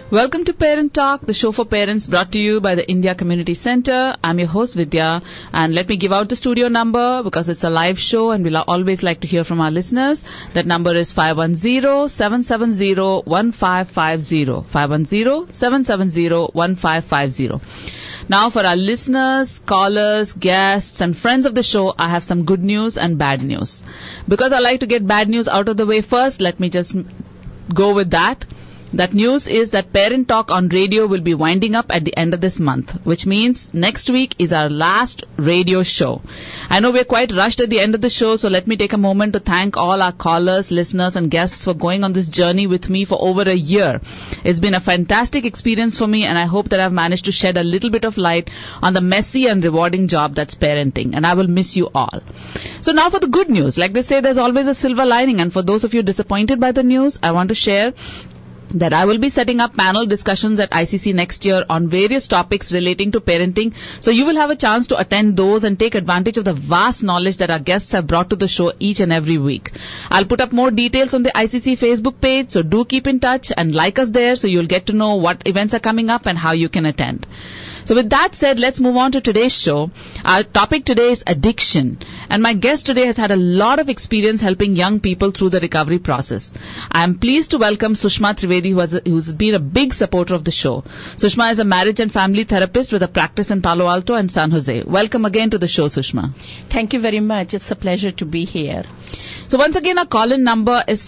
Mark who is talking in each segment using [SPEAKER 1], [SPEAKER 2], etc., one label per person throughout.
[SPEAKER 1] Welcome to Parent Talk, the show for parents brought to you by the India Community Center. I'm your host Vidya, and let me give out the studio number because it's a live show and we'll always like to hear from our listeners. That number is 510-770-1550. 510-770-1550. Now for our listeners, callers, guests and friends of the show, I have some good news and bad news. Because I like to get bad news out of the way first, let me just go with that. That news is that Parent Talk on radio will be winding up at the end of this month, which means next week is our last radio show. I know we're quite rushed at the end of the show, so let me take a moment to thank all our callers, listeners and guests for going on this journey with me for over a year. It's been a fantastic experience for me, and I hope that I've managed to shed a little bit of light on the messy and rewarding job that's parenting, and I will miss you all. So now for the good news. Like they say, there's always a silver lining, and for those of you disappointed by the news, I want to share that I will be setting up panel discussions at ICC next year on various topics relating to parenting. So you will have a chance to attend those and take advantage of the vast knowledge that our guests have brought to the show each and every week. I'll put up more details on the ICC Facebook page, so do keep in touch and like us there so you'll get to know what events are coming up and how you can attend. So with that said, let's move on to today's show. Our topic today is addiction. And my guest today has had a lot of experience helping young people through the recovery process. I am pleased to welcome Sushma Trivedi, who's been a big supporter of the show. Sushma is a marriage and family therapist with a practice in Palo Alto and San Jose. Welcome again to the show, Sushma.
[SPEAKER 2] Thank you very much. It's a pleasure to be here.
[SPEAKER 1] So once again, our call-in number is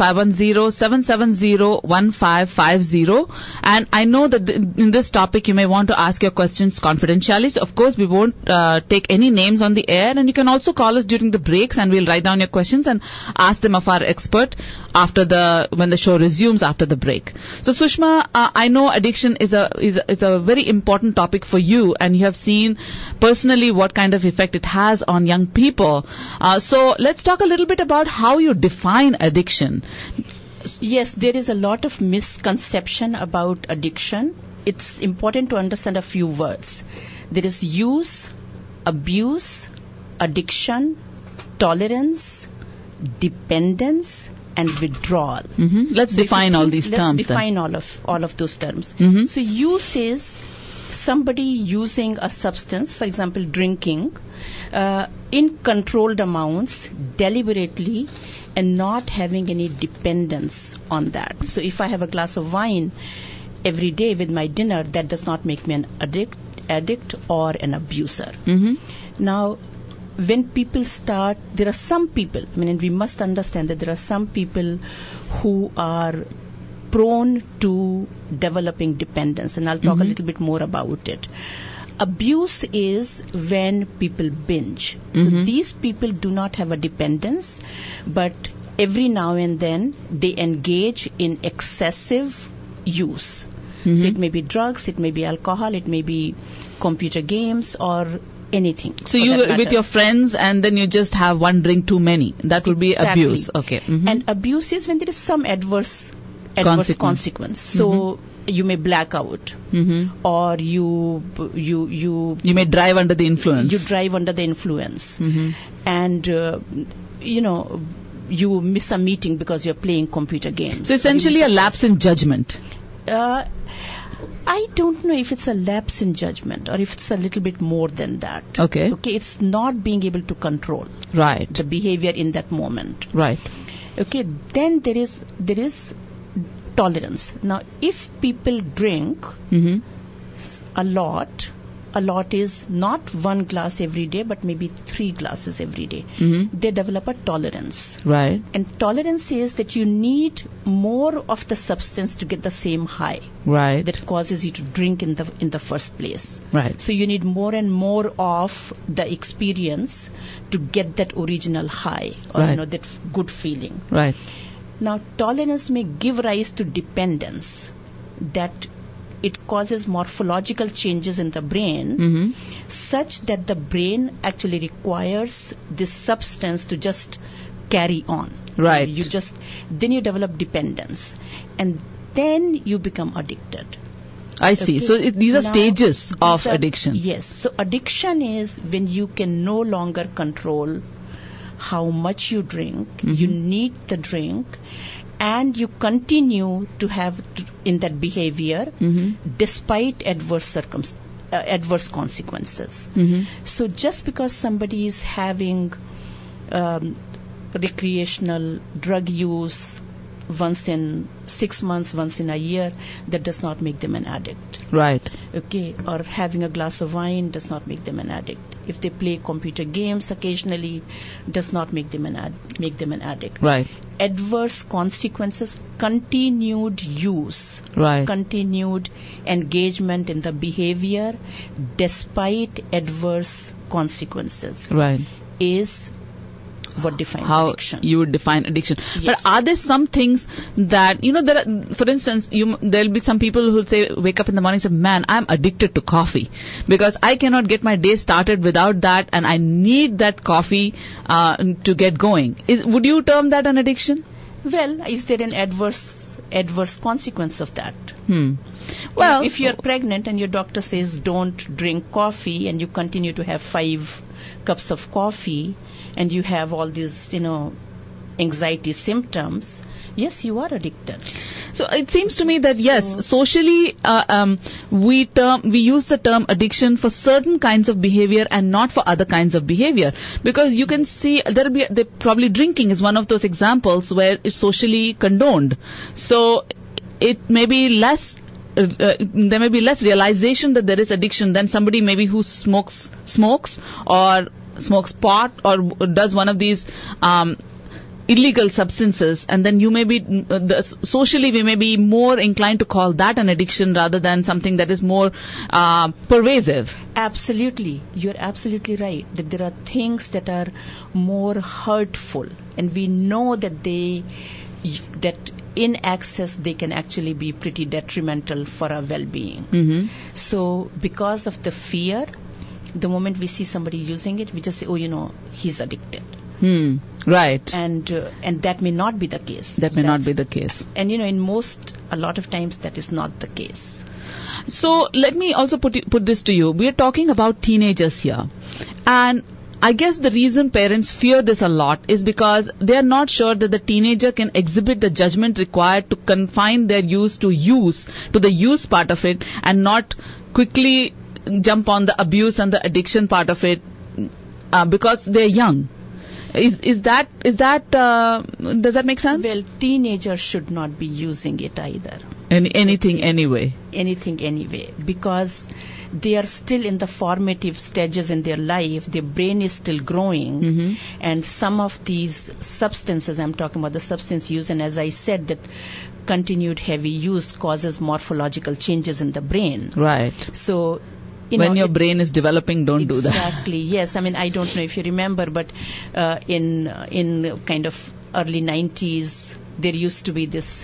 [SPEAKER 1] 510-770-1550. And I know that in this topic, you may want to ask your questions confidentially. So of course, we won't take any names on the air. And you can also call us during the breaks and we'll write down your questions and ask them of our expert when the show resumes after the break. So Sushma, I know addiction is a very important topic for you, and you have seen personally what kind of effect it has on young people. So let's talk a little bit about how you define addiction.
[SPEAKER 2] Yes, there is a lot of misconception about addiction. It's important to understand a few words. There is use, abuse, addiction, tolerance, dependence, and withdrawal.
[SPEAKER 1] Mm-hmm. Let's define all these terms.
[SPEAKER 2] Let's define all of those terms.
[SPEAKER 1] Mm-hmm.
[SPEAKER 2] So use is somebody using a substance, for example, drinking, in controlled amounts, deliberately, and not having any dependence on that. So if I have a glass of wine every day with my dinner, that does not make me an addict or an abuser.
[SPEAKER 1] Mm-hmm.
[SPEAKER 2] Now, when people start, there are some people, and we must understand that there are some people who are prone to developing dependence, and I'll talk a little bit more about it. Abuse is when people binge. So these people do not have a dependence, but every now and then they engage in excessive use. So it may be drugs, it may be alcohol, it may be computer games or anything.
[SPEAKER 1] So you with your friends and then you just have one drink too many. That would be abuse. Okay. Mm-hmm.
[SPEAKER 2] And abuse is when there is some adverse consequence. So you may black out, or you
[SPEAKER 1] may drive under the influence.
[SPEAKER 2] You drive under the influence, and you miss a meeting because you're playing computer games.
[SPEAKER 1] So essentially a lapse in judgment.
[SPEAKER 2] I don't know if it's a lapse in judgment or if it's a little bit more than that.
[SPEAKER 1] Okay.
[SPEAKER 2] It's not being able to control the behavior in that moment.
[SPEAKER 1] Right.
[SPEAKER 2] Okay, then there is tolerance. Now, if people drink a lot is not one glass every day, but maybe 3 glasses every day. They develop a tolerance.
[SPEAKER 1] Right.
[SPEAKER 2] And tolerance is that you need more of the substance to get the same high.
[SPEAKER 1] Right.
[SPEAKER 2] That causes you to drink in the first place.
[SPEAKER 1] Right.
[SPEAKER 2] So you need more and more of the experience to get that original high, or that good feeling.
[SPEAKER 1] Right.
[SPEAKER 2] Now, tolerance may give rise to dependence, that it causes morphological changes in the brain such that the brain actually requires this substance to just carry on.
[SPEAKER 1] Right.
[SPEAKER 2] Then you develop dependence, and then you become addicted.
[SPEAKER 1] I see. Okay. So these are stages of addiction.
[SPEAKER 2] Yes. So addiction is when you can no longer control how much you drink, you need the drink, and you continue to have in that behavior
[SPEAKER 1] Mm-hmm.
[SPEAKER 2] despite adverse consequences.
[SPEAKER 1] Mm-hmm.
[SPEAKER 2] So just because somebody is having recreational drug use once in 6 months, once in a year, that does not make them an addict.
[SPEAKER 1] Right.
[SPEAKER 2] Okay, or having a glass of wine does not make them an addict. If they play computer games occasionally, does not make them an addict.
[SPEAKER 1] Right.
[SPEAKER 2] Adverse consequences, continued use,
[SPEAKER 1] Right.
[SPEAKER 2] continued engagement in the behavior despite adverse consequences
[SPEAKER 1] Right.
[SPEAKER 2] is what defines
[SPEAKER 1] How
[SPEAKER 2] addiction.
[SPEAKER 1] you would define addiction.
[SPEAKER 2] Yes.
[SPEAKER 1] But are there some things that, there are, for instance, there'll be some people who'll say, wake up in the morning and say, man, I'm addicted to coffee because I cannot get my day started without that and I need that coffee to get going. Would you term that an addiction?
[SPEAKER 2] Well, is there an adverse consequence of that?
[SPEAKER 1] Well,
[SPEAKER 2] if you're pregnant and your doctor says don't drink coffee and you continue to have 5 cups of coffee and you have all these, anxiety symptoms, yes, you are addicted.
[SPEAKER 1] so it seems to me that yes, socially we use the term addiction for certain kinds of behavior and not for other kinds of behavior, because you can see probably drinking is one of those examples where it's socially condoned. So it may be less. There may be less realization that there is addiction than somebody maybe who smokes or smokes pot or does one of these illegal substances, and then you may be socially we may be more inclined to call that an addiction rather than something that is more pervasive.
[SPEAKER 2] Absolutely, you're absolutely right that there are things that are more hurtful, and we know that that in excess they can actually be pretty detrimental for our well-being.
[SPEAKER 1] Mm-hmm.
[SPEAKER 2] So because of the fear, the moment we see somebody using it, we just say, he's addicted.
[SPEAKER 1] Right.
[SPEAKER 2] And that may not be the case.
[SPEAKER 1] That may not be the case.
[SPEAKER 2] And a lot of times that is not the case.
[SPEAKER 1] So let me also put this to you. We are talking about teenagers here, and I guess the reason parents fear this a lot is because they are not sure that the teenager can exhibit the judgment required to confine their use to the use part of it, and not quickly jump on the abuse and the addiction part of it because they're young. Does that make sense?
[SPEAKER 2] Well, teenagers should not be using it either.
[SPEAKER 1] Anything anyway,
[SPEAKER 2] because they are still in the formative stages in their life. Their brain is still growing,
[SPEAKER 1] mm-hmm.
[SPEAKER 2] and some of these substances, I'm talking about the substance use, and as I said, that continued heavy use causes morphological changes in the brain.
[SPEAKER 1] Right.
[SPEAKER 2] So,
[SPEAKER 1] when your brain is developing, don't do that.
[SPEAKER 2] Exactly. Yes. I mean, I don't know if you remember, but in kind of early 90s, there used to be this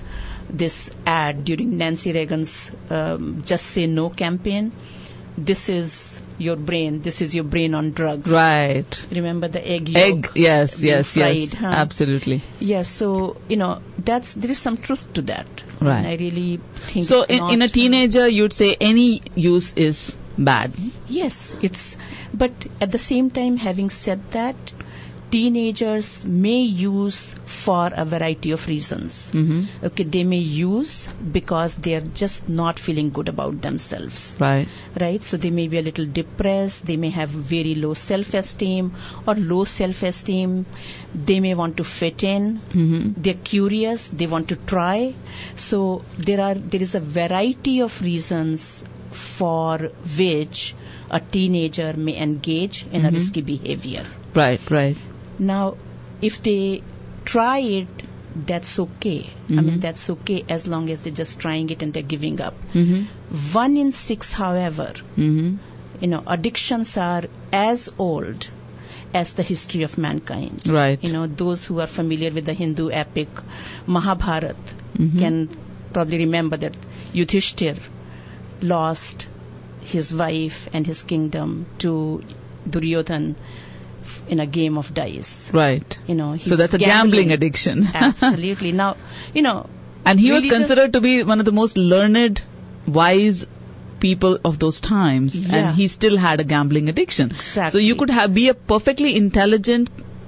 [SPEAKER 2] ad during Nancy Reagan's Just Say No campaign. This is your brain. This is your brain on drugs.
[SPEAKER 1] Right.
[SPEAKER 2] Remember the egg yolk?
[SPEAKER 1] Yes.
[SPEAKER 2] Fried, huh?
[SPEAKER 1] Absolutely.
[SPEAKER 2] Yes. So there is some truth to that.
[SPEAKER 1] Right.
[SPEAKER 2] And I really think
[SPEAKER 1] so. In a teenager, you'd say any use is bad.
[SPEAKER 2] Yes, but at the same time, having said that, teenagers may use for a variety of reasons.
[SPEAKER 1] Mm-hmm.
[SPEAKER 2] Okay, they may use because they are just not feeling good about themselves.
[SPEAKER 1] Right.
[SPEAKER 2] So they may be a little depressed. They may have very low self-esteem or low self-esteem. They may want to fit in.
[SPEAKER 1] Mm-hmm.
[SPEAKER 2] They're curious. They want to try. So there is a variety of reasons for which a teenager may engage in
[SPEAKER 1] mm-hmm.
[SPEAKER 2] a risky behavior.
[SPEAKER 1] Right.
[SPEAKER 2] Now, if they try it, that's okay.
[SPEAKER 1] Mm-hmm.
[SPEAKER 2] I mean, that's okay as long as they're just trying it and they're giving up.
[SPEAKER 1] Mm-hmm.
[SPEAKER 2] 1 in 6, however,
[SPEAKER 1] mm-hmm.
[SPEAKER 2] Addictions are as old as the history of mankind.
[SPEAKER 1] Right.
[SPEAKER 2] Those who are familiar with the Hindu epic Mahabharata
[SPEAKER 1] mm-hmm.
[SPEAKER 2] can probably remember that Yudhishthir lost his wife and his kingdom to Duryodhan in a game of dice.
[SPEAKER 1] Right.
[SPEAKER 2] So
[SPEAKER 1] that's a gambling addiction.
[SPEAKER 2] Absolutely. Now,
[SPEAKER 1] and he was considered to be one of the most learned, wise people of those times, and he still had a gambling addiction.
[SPEAKER 2] Exactly.
[SPEAKER 1] So you could be a perfectly intelligent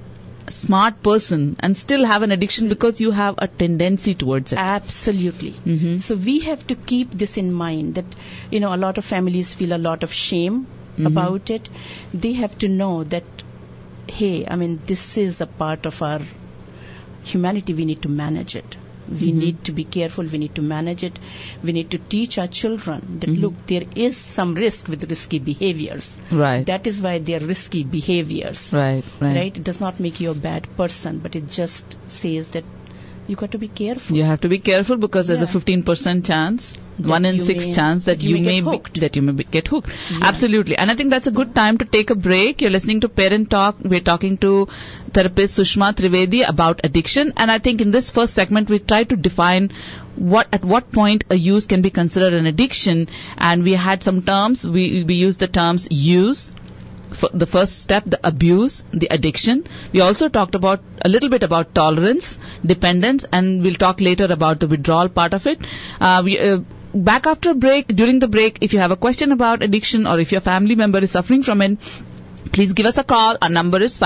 [SPEAKER 1] smart person and still have an addiction because you have a tendency towards it.
[SPEAKER 2] Absolutely.
[SPEAKER 1] Mm-hmm.
[SPEAKER 2] So we have to keep this in mind that, a lot of families feel a lot of shame about it. They have to know that, hey, this is a part of our humanity. We need to manage it. We need to be careful. We need to manage it. We need to teach our children that, look, there is some risk with risky behaviors.
[SPEAKER 1] Right.
[SPEAKER 2] That is why they are risky behaviors.
[SPEAKER 1] Right.
[SPEAKER 2] It does not make you a bad person, but it just says that you got to be careful.
[SPEAKER 1] You have to be careful because there's a 15% chance, 1 in 6 chance that you may get hooked.
[SPEAKER 2] Yeah.
[SPEAKER 1] Absolutely. And I think that's a good time to take a break. You're listening to Parent Talk. We're talking to therapist Sushma Trivedi about addiction. And I think in this first segment, we try to define at what point a use can be considered an addiction. And we had some terms. We used the terms use, the first step, the abuse, the addiction. We also talked about a little bit about tolerance, dependence, and we'll talk later about the withdrawal part of it. Back after a break, during the break, if you have a question about addiction or if your family member is suffering from it, please give us a call. Our number is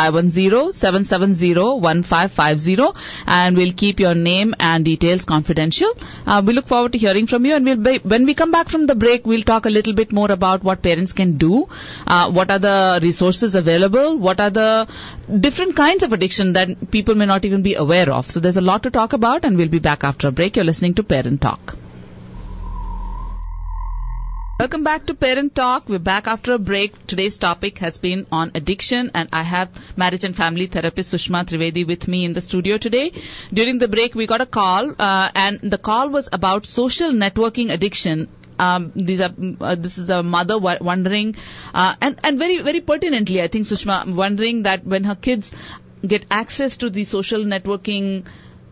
[SPEAKER 1] 510-770-1550 and we'll keep your name and details confidential. We look forward to hearing from you, and when we come back from the break, we'll talk a little bit more about what parents can do, what are the resources available, what are the different kinds of addiction that people may not even be aware of. So there's a lot to talk about, and we'll be back after a break. You're listening to Parent Talk. Welcome back to Parent Talk. We're back after a break. Today's topic has been on addiction, and I have marriage and family therapist Sushma Trivedi with me in the studio today. During the break, we got a call, and the call was about social networking addiction. This is a mother wondering, and very, very pertinently, I think, Sushma, wondering that when her kids get access to the social networking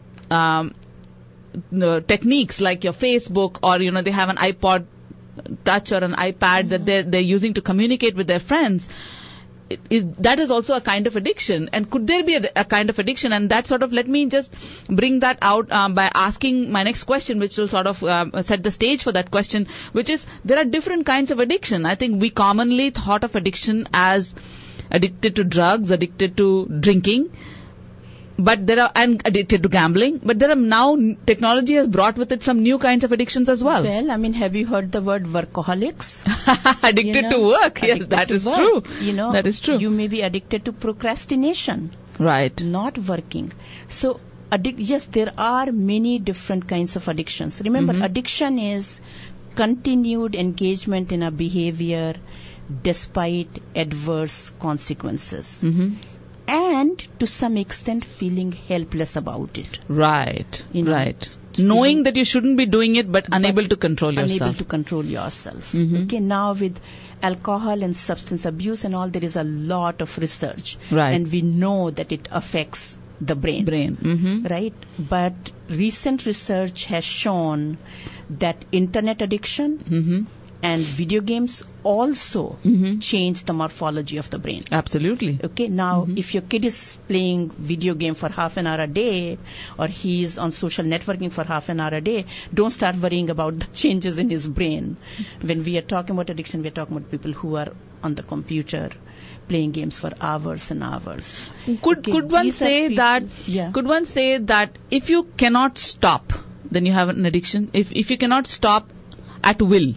[SPEAKER 1] techniques like your Facebook, or, they have an iPod Touch or an iPad that they're using to communicate with their friends, that is also a kind of addiction. And could there be a kind of addiction? And that sort of, let me just bring that out by asking my next question, which will sort of set the stage for that question, which is, there are different kinds of addiction. I think we commonly thought of addiction as addicted to drugs, addicted to drinking, and addicted to gambling. But there are now, technology has brought with it some new kinds of addictions as well.
[SPEAKER 2] Well, have you heard the word workaholics?
[SPEAKER 1] Addicted to work. Yes, that is true. That is true.
[SPEAKER 2] You may be addicted to procrastination.
[SPEAKER 1] Right.
[SPEAKER 2] Not working. So, yes, there are many different kinds of addictions. Remember, addiction is continued engagement in a behavior despite adverse consequences. And to some extent feeling helpless about it.
[SPEAKER 1] Right. Right. Knowing that you shouldn't be doing it, but unable to control yourself.
[SPEAKER 2] Unable to control yourself. Okay, now with alcohol and substance abuse and all, there is a lot of research.
[SPEAKER 1] Right.
[SPEAKER 2] And we know that it affects the brain. Right? But recent research has shown that internet addiction and video games also change the morphology of the brain.
[SPEAKER 1] Absolutely.
[SPEAKER 2] Okay, now if your kid is playing video game for half an hour a day, or he is on social networking for half an hour a day, don't start worrying about the changes in his brain. When we are talking about addiction, we are talking about people who are on the computer playing games for hours and hours.
[SPEAKER 1] Could one say that if you cannot stop, then you have an addiction? If you cannot stop at will?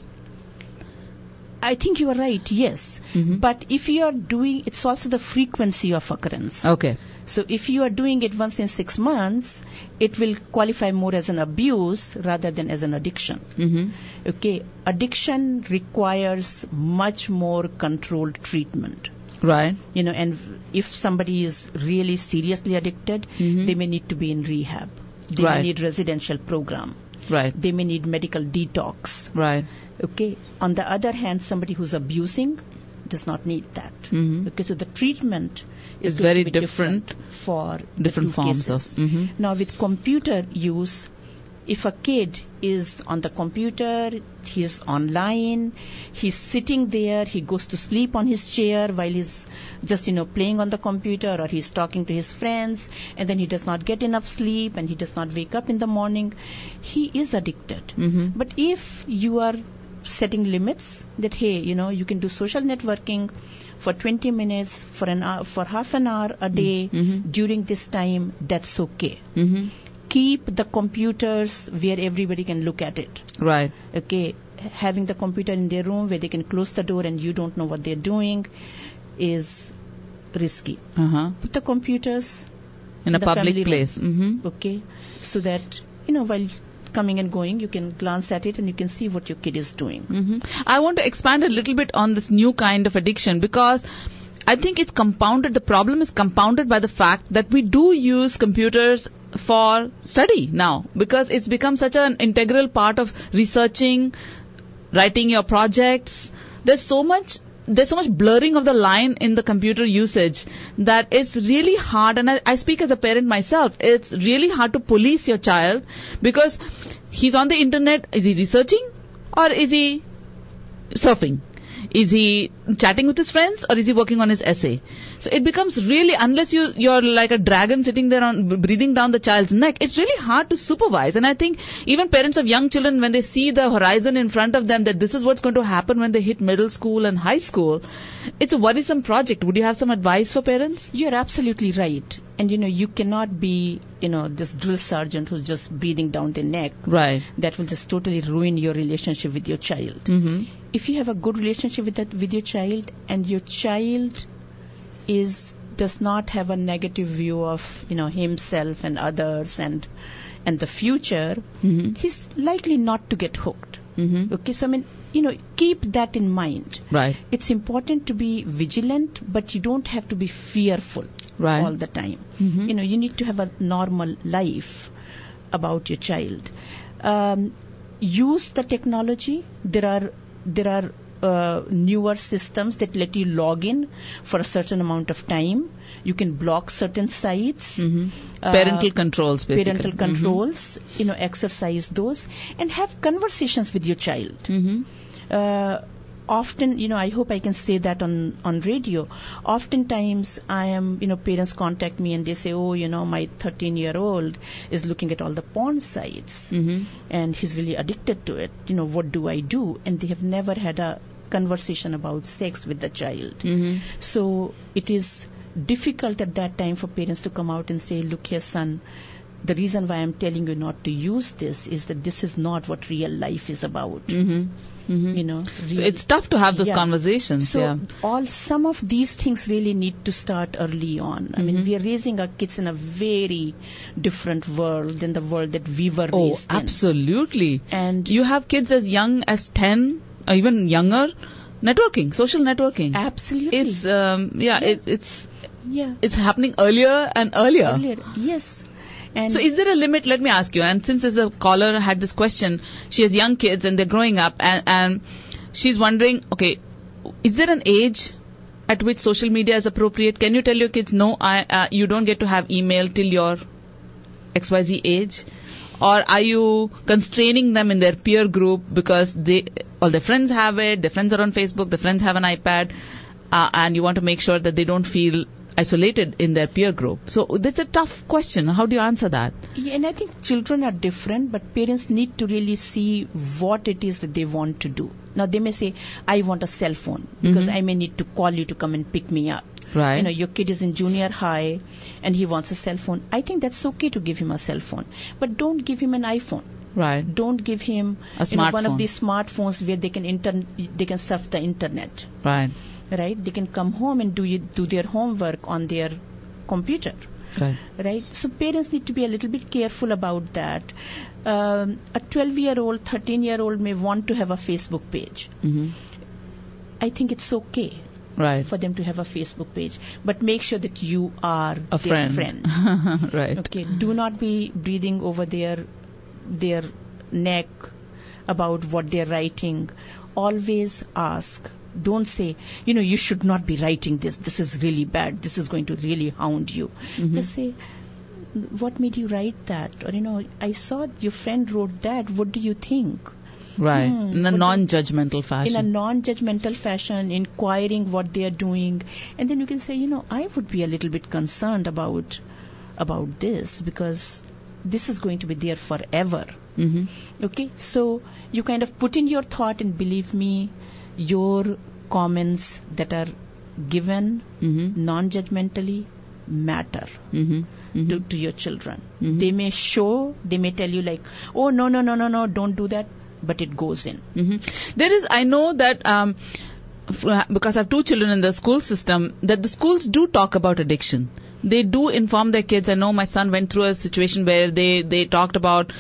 [SPEAKER 2] I think you are right, yes. But if you are doing, it's also the frequency of occurrence.
[SPEAKER 1] Okay.
[SPEAKER 2] So if you are doing it once in 6 months, it will qualify more as an abuse rather than as an addiction. Okay. Addiction requires much more controlled treatment.
[SPEAKER 1] Right.
[SPEAKER 2] And if somebody is really seriously addicted, they may need to be in rehab. They may need residential program.
[SPEAKER 1] Right.
[SPEAKER 2] They may need medical detox.
[SPEAKER 1] Right.
[SPEAKER 2] Okay. On the other hand, somebody who's abusing does not need that. Okay, so the treatment is
[SPEAKER 1] very different
[SPEAKER 2] for
[SPEAKER 1] different forms
[SPEAKER 2] cases.
[SPEAKER 1] of.
[SPEAKER 2] Now, with computer use, if a kid is on the computer, he's online, he's sitting there, he goes to sleep on his chair while he's just, playing on the computer, or he's talking to his friends, and then he does not get enough sleep and he does not wake up in the morning, he is addicted. But if you are setting limits that, hey, you can do social networking for 20 minutes, for an hour, for half an hour a day during this time. That's okay. Keep the computers where everybody can look at it.
[SPEAKER 1] Right.
[SPEAKER 2] Okay. Having the computer in their room where they can close the door and you don't know what they're doing is risky. Put the computers
[SPEAKER 1] in a public
[SPEAKER 2] family
[SPEAKER 1] place.
[SPEAKER 2] room. Okay. So that, while coming and going, you can glance at it and you can see what your kid is doing.
[SPEAKER 1] I want to expand a little bit on this new kind of addiction, because I think it's compounded. The problem is compounded by the fact that we do use computers for study now, because it's become such an integral part of researching, writing your projects. There's so much blurring of the line in the computer usage that it's really hard, and I speak as a parent myself, it's really hard to police your child, because he's on the internet. Is he researching or is he surfing? Is he chatting with his friends or is he working on his essay? So it becomes really, unless you're like a dragon sitting there breathing down the child's neck, it's really hard to supervise. And I think even parents of young children, when they see the horizon in front of them, that this is what's going to happen when they hit middle school and high school, it's a worrisome project. Would you have some advice for parents?
[SPEAKER 2] You're absolutely right. And you cannot be, this drill sergeant who's just breathing down their neck.
[SPEAKER 1] Right.
[SPEAKER 2] That will just totally ruin your relationship with your child. If you have a good relationship with your child, and your child does not have a negative view of himself and others and the future, he's likely not to get hooked. Okay, so keep that in mind.
[SPEAKER 1] Right.
[SPEAKER 2] It's important to be vigilant, but you don't have to be fearful all the time. You need to have a normal life about your child. Use the technology. There are newer systems that let you log in for a certain amount of time. You can block certain sites.
[SPEAKER 1] Parental controls, basically.
[SPEAKER 2] Parental controls. Exercise those and have conversations with your child. Often, I hope I can say that on radio. Oftentimes, I am, parents contact me and they say, oh, my 13-year-old is looking at all the porn sites and he's really addicted to it. What do I do? And they have never had a conversation about sex with the child. So it is difficult at that time for parents to come out and say, look here, son, the reason why I'm telling you not to use this is that this is not what real life is about. Really.
[SPEAKER 1] So it's tough to have those conversations.
[SPEAKER 2] So some of these things really need to start early on. I mean, we are raising our kids in a very different world than the world that we were raised in.
[SPEAKER 1] Oh, absolutely.
[SPEAKER 2] And
[SPEAKER 1] you have kids as young as 10 or even younger networking, social networking.
[SPEAKER 2] Absolutely.
[SPEAKER 1] It's it's happening earlier and earlier.
[SPEAKER 2] Yes.
[SPEAKER 1] And so is there a limit? Let me ask you, and since as a caller had this question, she has young kids and they're growing up, and she's wondering, okay, is there an age at which social media is appropriate? Can you tell your kids, no, you don't get to have email till your XYZ age? Or are you constraining them in their peer group because all their friends have it, their friends are on Facebook, their friends have an iPad, and you want to make sure that they don't feel isolated in their peer group? So that's a tough question. How do you answer that?
[SPEAKER 2] Yeah, and I think children are different, but parents need to really see what it is that they want to do. Now, they may say, I want a cell phone because I may need to call you to come and pick me up.
[SPEAKER 1] Right.
[SPEAKER 2] Your kid is in junior high and he wants a cell phone. I think that's okay to give him a cell phone, but don't give him an iPhone.
[SPEAKER 1] Right.
[SPEAKER 2] Don't give him one of these smartphones where they can surf the internet.
[SPEAKER 1] Right.
[SPEAKER 2] Right? They can come home and do their homework on their computer. Right? So parents need to be a little bit careful about that. A 12-year-old, 13-year-old may want to have a Facebook page. I think it's okay.
[SPEAKER 1] Right.
[SPEAKER 2] For them to have a Facebook page, but make sure that you are their friend.
[SPEAKER 1] Right.
[SPEAKER 2] Okay. Do not be breathing over their neck about what they're writing. Always ask. Don't say, you should not be writing this. This is really bad. This is going to really hound you. Just say, what made you write that? Or, I saw your friend wrote that. What do you think?
[SPEAKER 1] Right. In a non-judgmental fashion.
[SPEAKER 2] In a non-judgmental fashion, inquiring what they are doing. And then you can say, I would be a little bit concerned about this because this is going to be there forever. Okay, so you kind of put in your thought, and believe me, your comments that are given non-judgmentally matter to your children. They may tell you like, oh, no, don't do that, but it goes in.
[SPEAKER 1] I know that because I have 2 children in the school system, that the schools do talk about addiction. They do inform their kids. I know my son went through a situation where they talked about,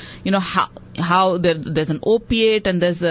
[SPEAKER 1] how there's an opiate and there's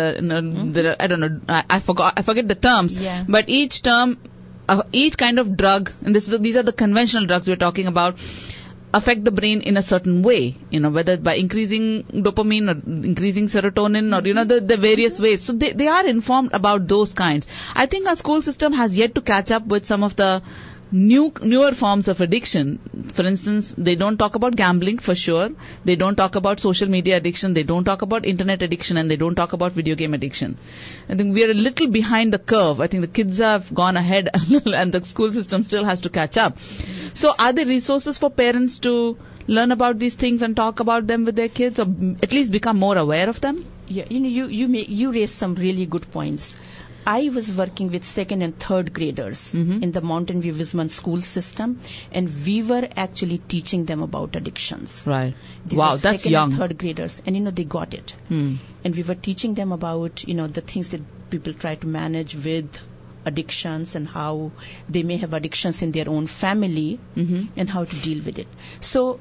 [SPEAKER 1] I don't know, I forget the terms, but each term, each kind of drug, and these are the conventional drugs we're talking about, affect the brain in a certain way, whether by increasing dopamine or increasing serotonin or, the various ways. So they are informed about those kinds. I think our school system has yet to catch up with some of the newer forms of addiction. For instance, they don't talk about gambling for sure. They don't talk about social media addiction. They don't talk about internet addiction, and they don't talk about video game addiction. I think we are a little behind the curve. I think the kids have gone ahead a little, and the school system still has to catch up. So are there resources for parents to learn about these things and talk about them with their kids, or at least become more aware of them?
[SPEAKER 2] Yeah, you raised some really good points. I was working with 2nd and 3rd graders in the Mountain View Wisman school system, and we were actually teaching them about addictions.
[SPEAKER 1] Right.
[SPEAKER 2] These
[SPEAKER 1] wow,
[SPEAKER 2] are
[SPEAKER 1] that's
[SPEAKER 2] 2nd
[SPEAKER 1] young.
[SPEAKER 2] and 3rd graders, and they got it. And we were teaching them about the things that people try to manage with addictions, and how they may have addictions in their own family, and how to deal with it. So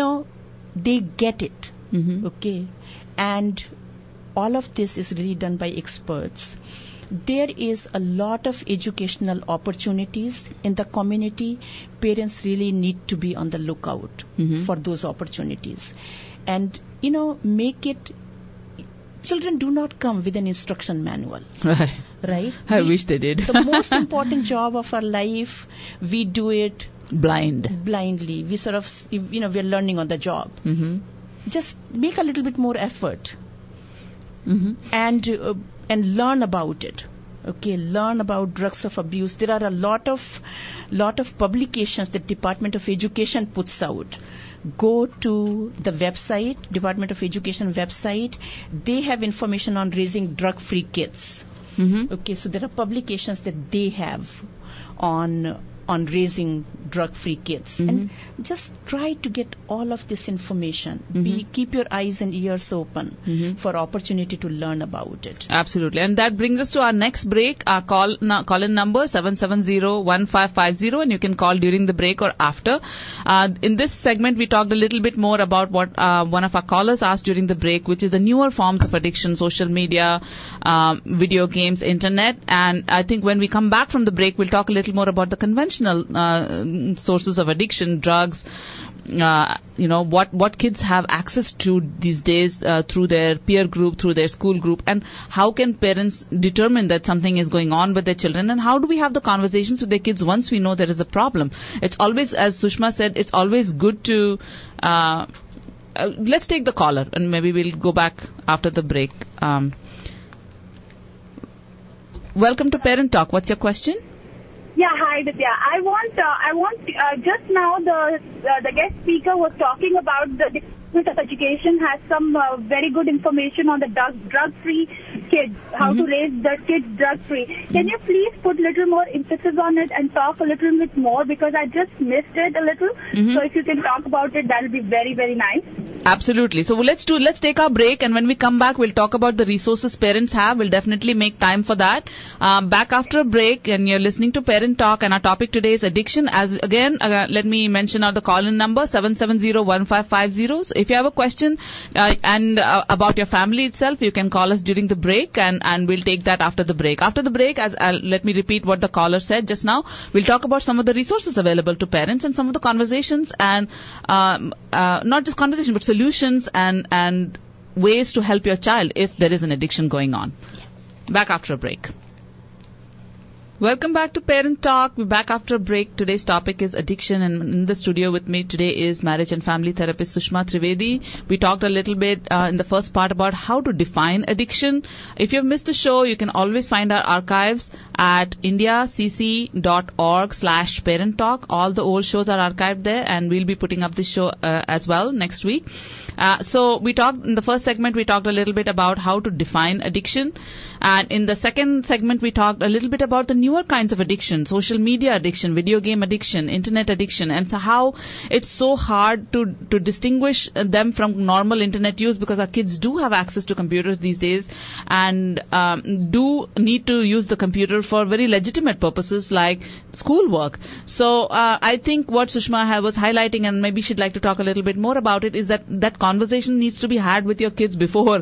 [SPEAKER 2] they get it. Okay, and all of this is really done by experts. There is a lot of educational opportunities in the community. Parents really need to be on the lookout for those opportunities. And, make it... Children do not come with an instruction manual. Right?
[SPEAKER 1] I wish they did.
[SPEAKER 2] The most important job of our life, we do it... blindly. We sort of, we're learning on the job. Just make a little bit more effort. And learn about it. Okay, learn about drugs of abuse. There are a lot of publications that Department of Education puts out. Go to the website, Department of Education website. They have information on raising drug-free kids. Okay, so there are publications that they have on raising drug-free kids. And just try to get all of this information. Keep your eyes and ears open for opportunity to learn about it.
[SPEAKER 1] Absolutely. And that brings us to our next break. Our call-in number 770-1550, and you can call during the break or after. In this segment, we talked a little bit more about what one of our callers asked during the break, which is the newer forms of addiction, social media, video games, internet. And I think when we come back from the break, we'll talk a little more about the conventional sources of addiction, drugs, what kids have access to these days through their peer group, through their school group, and how can parents determine that something is going on with their children, and how do we have the conversations with their kids once we know there is a problem. It's always, as Sushma said, it's always good to... let's take the caller, and maybe we'll go back after the break. Welcome to Parent Talk. What's your question?
[SPEAKER 3] Yeah, hi Vidya. I want just now the guest speaker was talking about the Department of Education has some very good information on the drug-free kids, how to raise the kids drug-free. Can you please put a little more emphasis on it and talk a little bit more, because I just missed it a little. So if you can talk about it, that will be very, very nice.
[SPEAKER 1] Absolutely. So let's take our break, and when we come back, we'll talk about the resources parents have. We'll definitely make time for that. Back after a break, and you're listening to Parent Talk, and our topic today is addiction. As again, let me mention out the call-in number 770-1550. So if you have a question and about your family itself, you can call us during the break, and we'll take that after the break. After the break, let me repeat what the caller said just now. We'll talk about some of the resources available to parents and some of the conversations, and not just conversation, but solutions and ways to help your child if there is an addiction going on. Back after a break. Welcome back to Parent Talk. We're back after a break. Today's topic is addiction, and in the studio with me today is marriage and family therapist Sushma Trivedi. We talked a little bit in the first part about how to define addiction. If you've missed the show, you can always find our archives at indiacc.org/parent talk. All the old shows are archived there, and we'll be putting up this show as well next week. So we talked in the first segment, we talked a little bit about how to define addiction. And in the second segment, we talked a little bit about the newer kinds of addiction, social media addiction, video game addiction, internet addiction, and so how it's so hard to distinguish them from normal internet use, because our kids do have access to computers these days and do need to use the computer for very legitimate purposes like schoolwork. So I think what Sushma was highlighting, and maybe she'd like to talk a little bit more about it, is that conversation needs to be had with your kids before.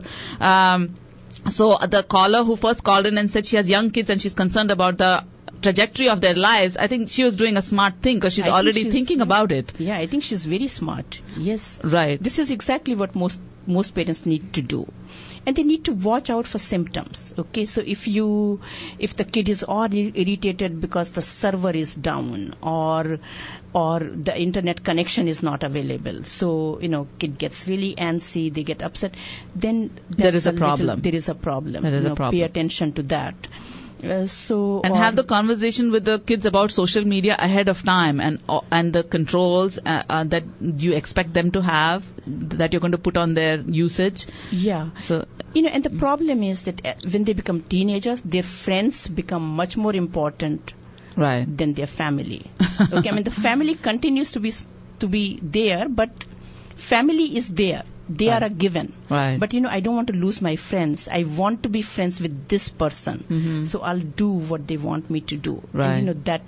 [SPEAKER 1] So the caller who first called in and said she has young kids and she's concerned about the trajectory of their lives, I think she was doing a smart thing because she's already thinking about it.
[SPEAKER 2] Yeah, I think she's very smart. Yes.
[SPEAKER 1] Right.
[SPEAKER 2] This is exactly what most parents need to do. And they need to watch out for symptoms. Okay, so if the kid is all irritated because the server is down or the internet connection is not available, so kid gets really antsy, they get upset, then
[SPEAKER 1] there is a problem.
[SPEAKER 2] There is a problem. Pay attention to that.
[SPEAKER 1] Have the conversation with the kids about social media ahead of time and the controls that you expect them to have, that you're going to put on their usage.
[SPEAKER 2] Yeah. So and the problem is that when they become teenagers, their friends become much more important than their family. Okay, I mean the family continues to be there, but family is there. They are a given.
[SPEAKER 1] Right.
[SPEAKER 2] But, I don't want to lose my friends. I want to be friends with this person.
[SPEAKER 1] Mm-hmm.
[SPEAKER 2] So I'll do what they want me to do.
[SPEAKER 1] Right.
[SPEAKER 2] And, that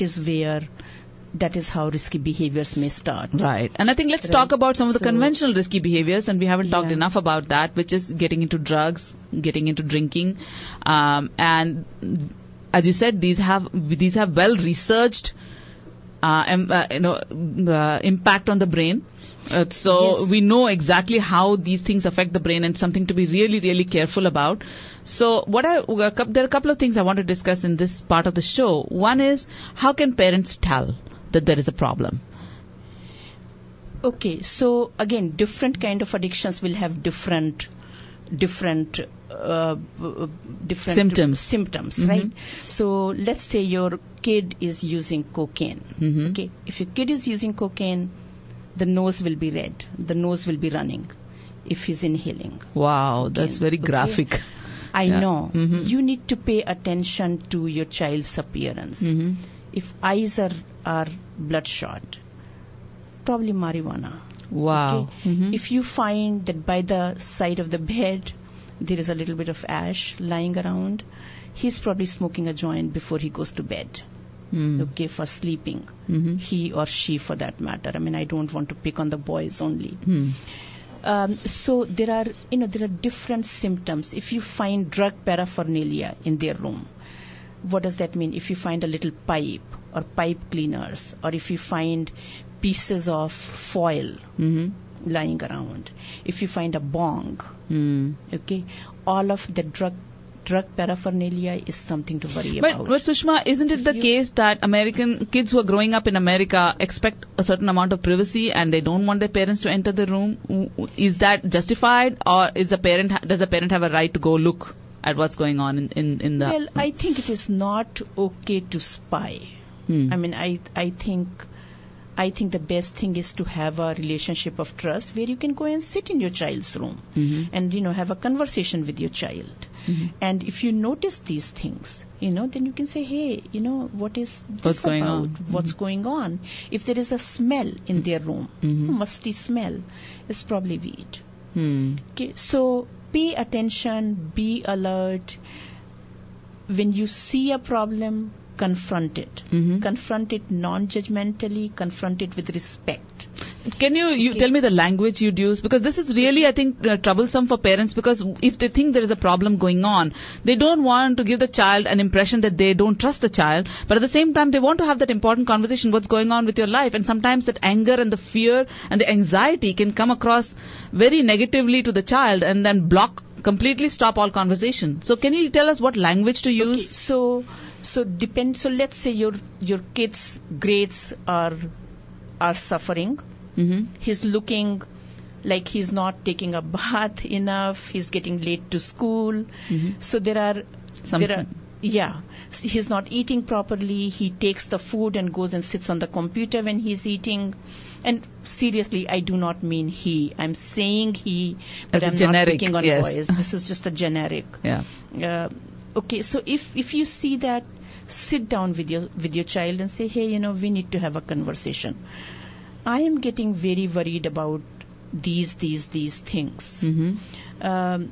[SPEAKER 2] is how risky behaviors may start.
[SPEAKER 1] Right. And I think let's talk about some of the conventional risky behaviors, and we haven't talked enough about that, which is getting into drugs, getting into drinking. And as you said, these have well-researched impact on the brain. So we know exactly how these things affect the brain, and something to be really, really careful about. So there are a couple of things I want to discuss in this part of the show. One is, how can parents tell that there is a problem?
[SPEAKER 2] Okay, so again, different kind of addictions will have different symptoms,
[SPEAKER 1] mm-hmm.
[SPEAKER 2] right? So let's say your kid is using cocaine.
[SPEAKER 1] Mm-hmm.
[SPEAKER 2] Okay, if your kid is using cocaine, the nose will be red, the nose will be running if he's inhaling.
[SPEAKER 1] Wow, that's very graphic.
[SPEAKER 2] Okay? I know.
[SPEAKER 1] Mm-hmm.
[SPEAKER 2] You need to pay attention to your child's appearance.
[SPEAKER 1] Mm-hmm.
[SPEAKER 2] If eyes are bloodshot, probably marijuana.
[SPEAKER 1] Wow.
[SPEAKER 2] Okay?
[SPEAKER 1] Mm-hmm.
[SPEAKER 2] If you find that by the side of the bed there is a little bit of ash lying around, he's probably smoking a joint before he goes to bed. Okay, for sleeping.
[SPEAKER 1] Mm-hmm.
[SPEAKER 2] He or she, for that matter. I mean, I don't want to pick on the boys only. So there are different symptoms. If you find drug paraphernalia in their room, what does that mean? If you find a little pipe or pipe cleaners, or if you find pieces of foil lying around, if you find a bong, okay, all of the drug paraphernalia is something to worry about.
[SPEAKER 1] But Sushma, isn't it the case that American kids who are growing up in America expect a certain amount of privacy and they don't want their parents to enter the room? Is that justified, or does the parent have a right to go look at what's going on in the...
[SPEAKER 2] Well, I think it is not okay to spy. I mean, I think the best thing is to have a relationship of trust where you can go and sit in your child's room and, have a conversation with your child. And if you notice these things, then you can say, hey, what's
[SPEAKER 1] going on?
[SPEAKER 2] What's going on? If there is a smell in their room, musty smell, it's probably weed. Okay, so pay attention, be alert. When you see a problem, confront it. Confront it non-judgmentally, confront it with respect.
[SPEAKER 1] Can you tell me the language you'd use? Because this is really, I think, troublesome for parents, because if they think there is a problem going on, they don't want to give the child an impression that they don't trust the child, but at the same time, they want to have that important conversation, what's going on with your life. And sometimes that anger and the fear and the anxiety can come across very negatively to the child and then completely stop all conversation. So can you tell us what language to use?
[SPEAKER 2] Okay, so let's say your kid's grades are suffering. He's looking like he's not taking a bath enough. He's getting late to school. So there are Yeah. So he's not eating properly. He takes the food and goes and sits on the computer when he's eating. And seriously, I do not mean he. I'm saying he, but
[SPEAKER 1] As a
[SPEAKER 2] I'm
[SPEAKER 1] generic,
[SPEAKER 2] not picking on
[SPEAKER 1] yes.
[SPEAKER 2] boys. This is just a generic.
[SPEAKER 1] Yeah.
[SPEAKER 2] Okay, so if you see that, sit down with your child and say, hey, we need to have a conversation. I am getting very worried about these things.
[SPEAKER 1] Mm-hmm.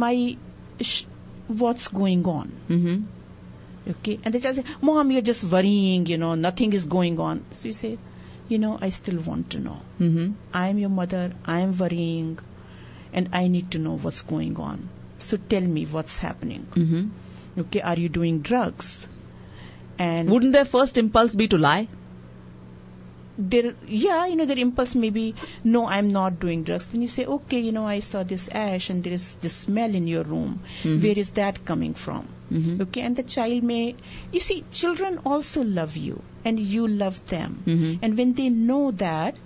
[SPEAKER 2] What's going on?
[SPEAKER 1] Mm-hmm.
[SPEAKER 2] Okay, and the child say, Mom, you're just worrying, nothing is going on. So you say, I still want to know.
[SPEAKER 1] Mm-hmm.
[SPEAKER 2] I am your mother, I am worrying, and I need to know what's going on. So tell me what's happening.
[SPEAKER 1] Mm-hmm.
[SPEAKER 2] Okay, are you doing drugs? And
[SPEAKER 1] wouldn't their first impulse be to lie?
[SPEAKER 2] their impulse may be, no, I'm not doing drugs. Then you say, okay, I saw this ash and there is this smell in your room.
[SPEAKER 1] Mm-hmm.
[SPEAKER 2] Where is that coming from?
[SPEAKER 1] Mm-hmm.
[SPEAKER 2] Okay, and the child may, you see, children also love you and you love them.
[SPEAKER 1] Mm-hmm.
[SPEAKER 2] And when they know that,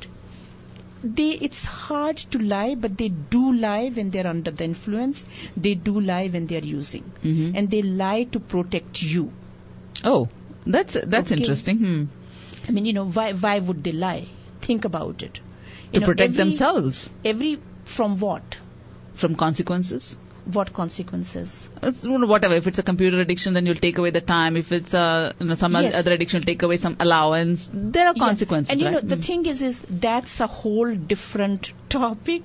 [SPEAKER 2] it's hard to lie, but they do lie when they're under the influence. They do lie when they're using.
[SPEAKER 1] Mm-hmm.
[SPEAKER 2] And they lie to protect you.
[SPEAKER 1] Oh, that's
[SPEAKER 2] Okay.
[SPEAKER 1] interesting.
[SPEAKER 2] I mean, why would they lie? Think about it.
[SPEAKER 1] To protect themselves.
[SPEAKER 2] From what?
[SPEAKER 1] From consequences.
[SPEAKER 2] What consequences?
[SPEAKER 1] It's, whatever. If it's a computer addiction, then you'll take away the time. If it's some
[SPEAKER 2] Yes.
[SPEAKER 1] other addiction, you'll take away some allowance. There are consequences.
[SPEAKER 2] And
[SPEAKER 1] right?
[SPEAKER 2] the thing is that's a whole different topic.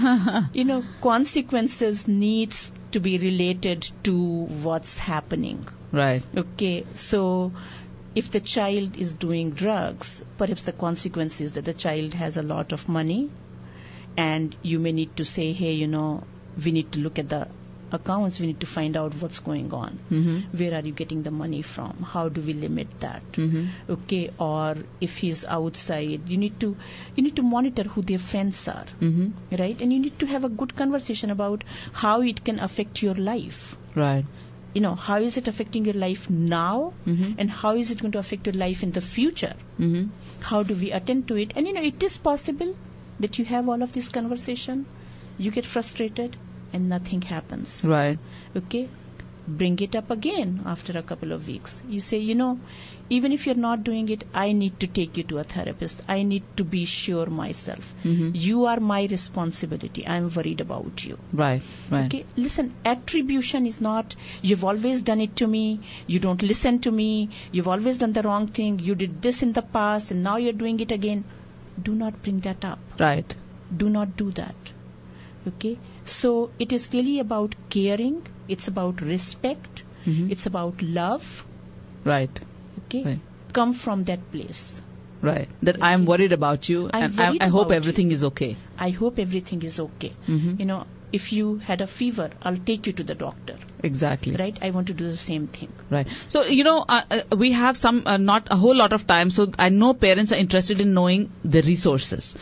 [SPEAKER 2] Consequences needs to be related to what's happening.
[SPEAKER 1] Right.
[SPEAKER 2] Okay, so if the child is doing drugs, perhaps the consequence is that the child has a lot of money, and you may need to say, hey, we need to look at the accounts, we need to find out what's going on.
[SPEAKER 1] Mm-hmm.
[SPEAKER 2] Where are you getting the money from? How do we limit that?
[SPEAKER 1] Mm-hmm.
[SPEAKER 2] Okay, or if he's outside, you need to monitor who their friends are,
[SPEAKER 1] Mm-hmm.
[SPEAKER 2] right? And you need to have a good conversation about how it can affect your life.
[SPEAKER 1] Right.
[SPEAKER 2] How is it affecting your life now,
[SPEAKER 1] Mm-hmm.
[SPEAKER 2] and how is it going to affect your life in the future?
[SPEAKER 1] Mm-hmm.
[SPEAKER 2] How do we attend to it? And it is possible that you have all of this conversation, you get frustrated, and nothing happens.
[SPEAKER 1] Right.
[SPEAKER 2] Okay? Bring it up again after a couple of weeks. You say, even if you're not doing it, I need to take you to a therapist. I need to be sure myself.
[SPEAKER 1] Mm-hmm.
[SPEAKER 2] You are my responsibility. I'm worried about you.
[SPEAKER 1] Right. Right.
[SPEAKER 2] Okay, listen, attribution is not, you've always done it to me, you don't listen to me, you've always done the wrong thing, you did this in the past and now you're doing it again. Do not bring that up.
[SPEAKER 1] Right.
[SPEAKER 2] Do not do that. Okay, so it is really about caring, it's about respect,
[SPEAKER 1] Mm-hmm.
[SPEAKER 2] it's about love.
[SPEAKER 1] Right.
[SPEAKER 2] Okay,
[SPEAKER 1] Right.
[SPEAKER 2] come from that place.
[SPEAKER 1] Right. That I am worried about you,
[SPEAKER 2] I'm
[SPEAKER 1] and
[SPEAKER 2] worried
[SPEAKER 1] I hope
[SPEAKER 2] about
[SPEAKER 1] everything is okay.
[SPEAKER 2] I hope everything is okay.
[SPEAKER 1] Mm-hmm.
[SPEAKER 2] If you had a fever, I'll take you to the doctor.
[SPEAKER 1] Exactly.
[SPEAKER 2] Right? I want to do the same thing.
[SPEAKER 1] Right. So, we have not a whole lot of time. So, I know parents are interested in knowing the resources.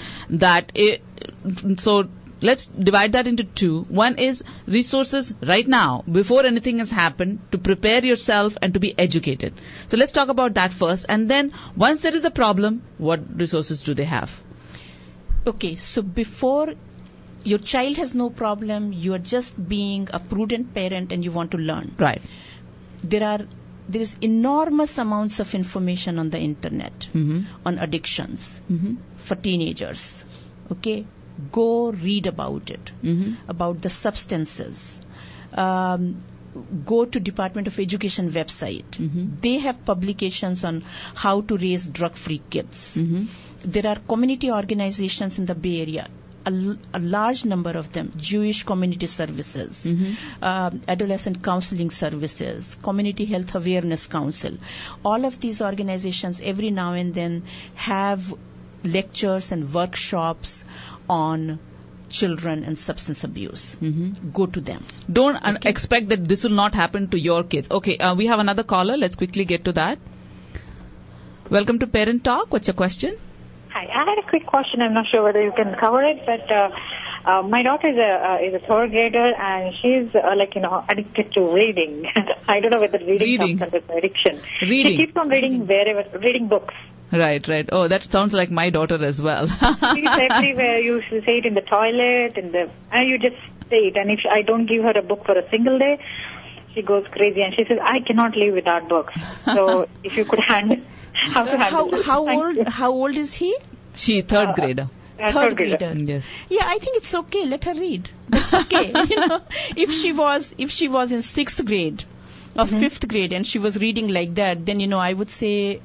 [SPEAKER 1] So, let's divide that into two. One is resources right now, before anything has happened, to prepare yourself and to be educated. So, let's talk about that first. And then, once there is a problem, what resources do they have?
[SPEAKER 2] Okay. So, before your child has no problem, you are just being a prudent parent and you want to learn.
[SPEAKER 1] Right.
[SPEAKER 2] There is enormous amounts of information on the internet
[SPEAKER 1] Mm-hmm.
[SPEAKER 2] on addictions
[SPEAKER 1] Mm-hmm.
[SPEAKER 2] for teenagers. Okay, go read about it,
[SPEAKER 1] Mm-hmm.
[SPEAKER 2] about the substances. Go to Department of Education website.
[SPEAKER 1] Mm-hmm.
[SPEAKER 2] They have publications on how to raise drug-free kids.
[SPEAKER 1] Mm-hmm.
[SPEAKER 2] There are community organizations in the Bay Area. A large number of them, Jewish Community Services,
[SPEAKER 1] Mm-hmm.
[SPEAKER 2] Adolescent Counseling Services, Community Health Awareness Council. All of these organizations every now and then have lectures and workshops on children and substance abuse.
[SPEAKER 1] Mm-hmm.
[SPEAKER 2] Go to them.
[SPEAKER 1] Don't expect that this will not happen to your kids. Okay, we have another caller. Let's quickly get to that. Welcome to Parent Talk. What's your question?
[SPEAKER 4] Hi, I had a quick question. I'm not sure whether you can cover it, but my daughter is a third grader, and she's addicted to reading. I don't know whether reading comes under addiction.
[SPEAKER 1] Reading.
[SPEAKER 4] She keeps on reading books.
[SPEAKER 1] Right. Oh, that sounds like my daughter as well.
[SPEAKER 4] She's everywhere. You say it in the toilet, and you just say it. And if I don't give her a book for a single day, she goes crazy and she says, I cannot live without books. So if you could handle how to handle this.
[SPEAKER 2] How old is he?
[SPEAKER 1] She third grader.
[SPEAKER 2] Third grader.
[SPEAKER 1] Yes.
[SPEAKER 2] Yeah, I think it's okay. Let her read. That's okay. If she was in 6th grade or 5th grade and she was reading like that, then I would say,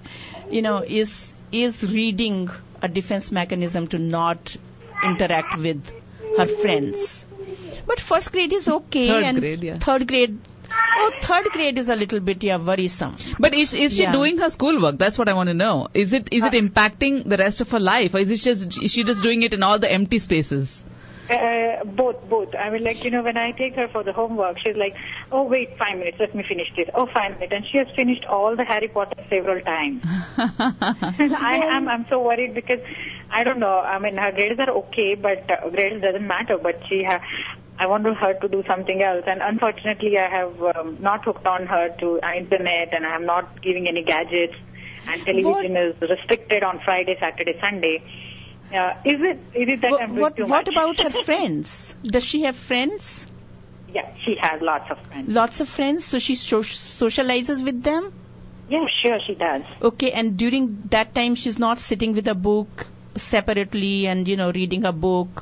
[SPEAKER 2] is reading a defense mechanism to not interact with her friends. But 1st grade is okay.
[SPEAKER 1] Third grade, yeah.
[SPEAKER 2] Third grade. Oh, 3rd grade is a little bit worrisome.
[SPEAKER 1] But is she doing her schoolwork? That's what I want to know. Is it impacting the rest of her life, or is she just doing it in all the empty spaces?
[SPEAKER 4] Both. I mean, when I take her for the homework, she's like, oh, wait, 5 minutes, let me finish this. Oh, 5 minutes. And she has finished all the Harry Potter several times. I'm so worried because, I don't know, I mean, her grades are okay, but grades doesn't matter, but I want her to do something else. And unfortunately, I have not hooked on her to internet, and I'm not giving any gadgets, and television is restricted on Friday, Saturday, Sunday. Is it that I'm doing too much?
[SPEAKER 2] What about her friends? Does she have friends?
[SPEAKER 4] Yeah, she has lots of friends.
[SPEAKER 2] Lots of friends? So she socializes with them?
[SPEAKER 4] Yeah, sure, she does.
[SPEAKER 2] Okay, and during that time, she's not sitting with a book separately and, reading a book?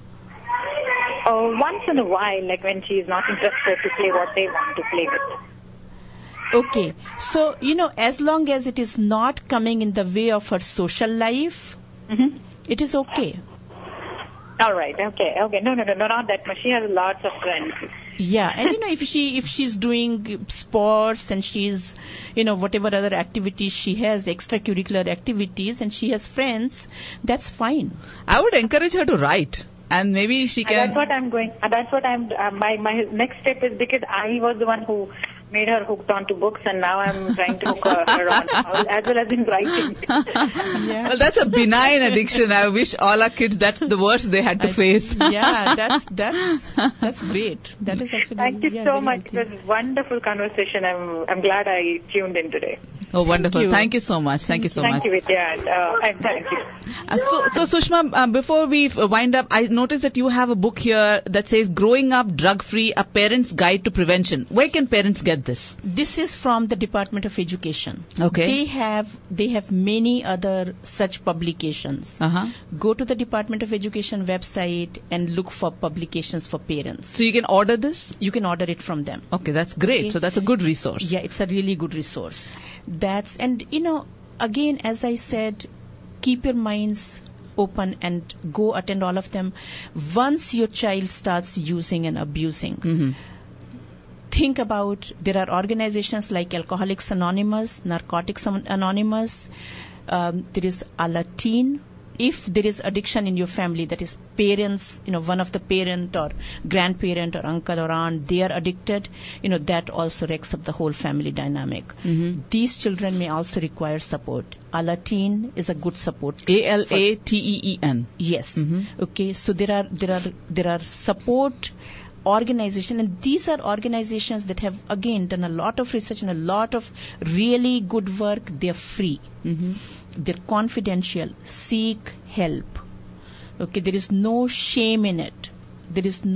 [SPEAKER 4] Once in a while, like when she is not interested to play what they want to play with.
[SPEAKER 2] Okay, so, as long as it is not coming in the way of her social life, it is okay.
[SPEAKER 4] All right, okay. No, not that much. She has lots of friends.
[SPEAKER 2] Yeah, and if she's doing sports and she's, whatever other activities she has, extracurricular activities, and she has friends, that's fine.
[SPEAKER 1] I would encourage her to write. And maybe she can.
[SPEAKER 4] That's what I'm going. That's what I'm. My next step is, because I was the one who made her hooked onto books, and now I'm trying to hook her on as well as in writing.
[SPEAKER 2] Yeah.
[SPEAKER 1] Well, that's a benign addiction. I wish all our kids that's the worst they had to face.
[SPEAKER 2] Yeah, that's great. That is actually.
[SPEAKER 4] Thank you so much. It was a wonderful conversation. I'm glad I tuned in today.
[SPEAKER 1] Oh, wonderful. Thank you so much. Thank you so much.
[SPEAKER 4] Thank you, Vidya, and thank you.
[SPEAKER 1] So Sushma, before we wind up, I noticed that you have a book here that says Growing Up Drug-Free, A Parent's Guide to Prevention. Where can parents get this?
[SPEAKER 2] This is from the Department of Education.
[SPEAKER 1] Okay.
[SPEAKER 2] They have many other such publications. Go to the Department of Education website and look for publications for parents.
[SPEAKER 1] So you can order this?
[SPEAKER 2] You can order it from them.
[SPEAKER 1] Okay, that's great. Okay. So that's a good resource.
[SPEAKER 2] Yeah, it's a really good resource. Again, as I said, keep your minds open and go attend all of them. Once your child starts using and abusing, think about, there are organizations like Alcoholics Anonymous, Narcotics Anonymous, there is Alateen. If there is addiction in your family, that is parents, one of the parent or grandparent or uncle or aunt, they are addicted, that also wrecks up the whole family dynamic. These children may also require support. Alateen is a good support.
[SPEAKER 1] ALATEEN.
[SPEAKER 2] Yes. Okay. So there are support organization, and these are organizations that have again done a lot of research and a lot of really good work. They're free. They're confidential. Seek help. Okay, there is no shame in it. It's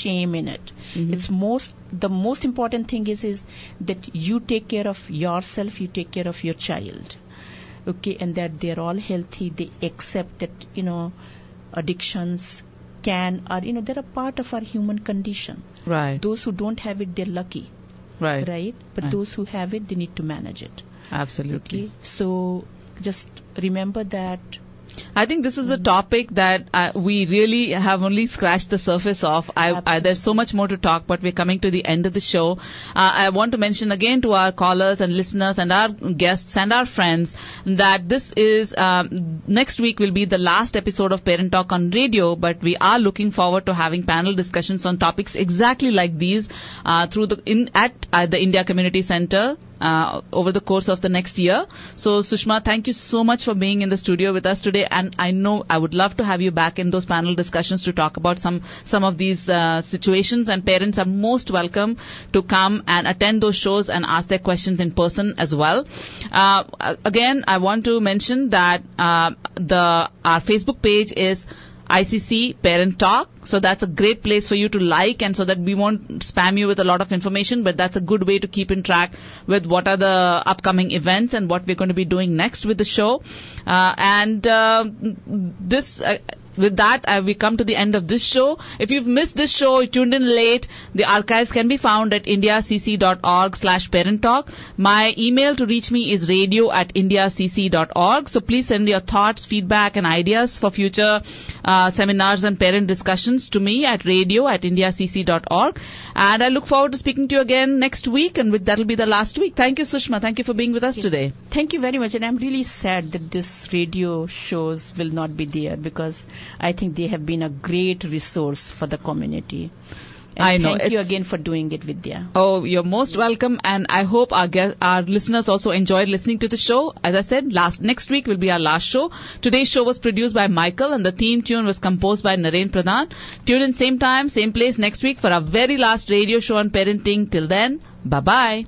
[SPEAKER 2] the most important thing is that you take care of yourself, you take care of your child. Okay, and that they're all healthy. They accept that, addictions they're a part of our human condition.
[SPEAKER 1] Right.
[SPEAKER 2] Those who don't have it, they're lucky.
[SPEAKER 1] Right.
[SPEAKER 2] But those who have it, they need to manage it.
[SPEAKER 1] Absolutely.
[SPEAKER 2] Okay? So just remember that.
[SPEAKER 1] I think this is a topic that we really have only scratched the surface of. There's so much more to talk, but we're coming to the end of the show. I want to mention again to our callers and listeners and our guests and our friends that this is next week will be the last episode of Parent Talk on radio, but we are looking forward to having panel discussions on topics exactly like these at the India Community Center over the course of the next year. So Sushma, thank you so much for being in the studio with us today, and I know I would love to have you back in those panel discussions to talk about some of these situations, and parents are most welcome to come and attend those shows and ask their questions in person as well. Again, I want to mention that our Facebook page is ICC Parent Talk. So that's a great place for you to like, and so that we won't spam you with a lot of information, but that's a good way to keep in track with what are the upcoming events and what we're going to be doing next with the show. With that, we come to the end of this show. If you've missed this show, you tuned in late, the archives can be found at indiacc.org/parent talk. My email to reach me is radio@indiacc.org. So please send your thoughts, feedback, and ideas for future seminars and parent discussions to me at radio@indiacc.org. And I look forward to speaking to you again next week, and that'll be the last week. Thank you, Sushma. Thank you for being with us today.
[SPEAKER 2] Thank you very much. And I'm really sad that this radio shows will not be there, because I think they have been a great resource for the community. And
[SPEAKER 1] I know.
[SPEAKER 2] Thank you again for doing it, Vidya.
[SPEAKER 1] Oh, you're most welcome, and I hope our listeners also enjoyed listening to the show. As I said, next week will be our last show. Today's show was produced by Michael, and the theme tune was composed by Naren Pradhan. Tune in same time, same place next week for our very last radio show on parenting. Till then, bye-bye.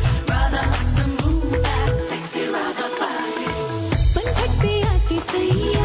[SPEAKER 5] See